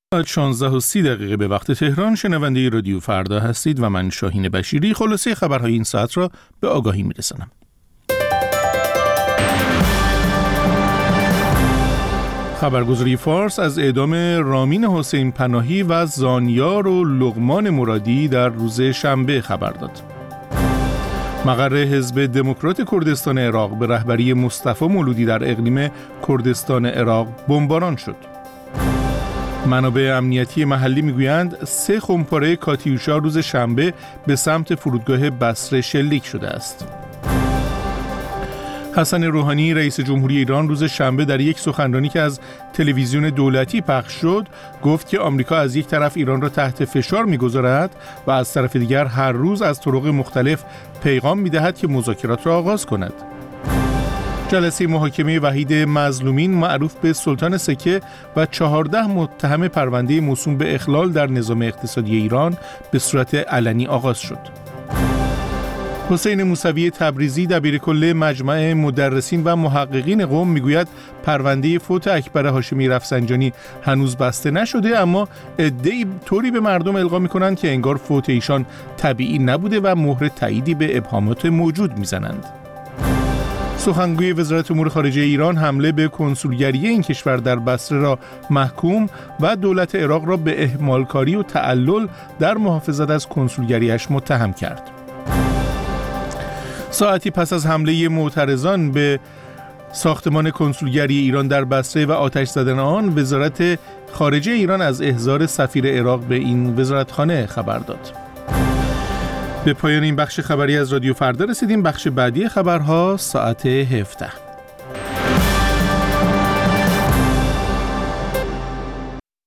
16:30 به وقت تهران شنونده رادیو فردا هستید و من شاهین بشیری خلاصه خبرهای این ساعت را به آگاهی میرسانم. خبرگزاری فارس از اعدام رامین حسین پناهی و زانیار و لقمان مرادی در روز شنبه خبر داد. مقر حزب دموکرات کردستان عراق به رهبری مصطفی مولودی در اقلیم کردستان عراق بمباران شد. منابع امنیتی محلی میگویند 3 خمپاره کاتیوشا روز شنبه به سمت فرودگاه بصره شلیک شده است. حسن روحانی رئیس جمهوری ایران روز شنبه در یک سخنرانی که از تلویزیون دولتی پخش شد گفت که آمریکا از یک طرف ایران را تحت فشار می‌گذارد و از طرف دیگر هر روز از طرق مختلف پیغام می‌دهد که مذاکرات را آغاز کند. جلسه محاکمه وحید مظلومین معروف به سلطان سکه و 14 متهم پرونده موسوم به اخلال در نظام اقتصادی ایران به صورت علنی آغاز شد. حسین موسوی تبریزی دبیرکل مجمع مدرسین و محققین قم میگوید پرونده فوت اکبر هاشمی رفسنجانی هنوز بسته نشده، اما عده‌ای طوری به مردم القا میکنند که انگار فوت ایشان طبیعی نبوده و مهر تاییدی به ابهامات موجود میزنند. سخنگوی وزارت امور خارجه ایران حمله به کنسولگری این کشور در بصره را محکوم و دولت عراق را به اهمالکاری و تعلل در محافظت از کنسولگریش متهم کرد. ساعتی پس از حمله معترضان به ساختمان کنسولگری ایران در بصره و آتش زدن آن، وزارت خارجه ایران از احضار سفیر عراق به این وزارتخانه خبر داد. به پایان این بخش خبری از رادیو فردا رسیدیم. بخش بعدی خبرها ساعت 17.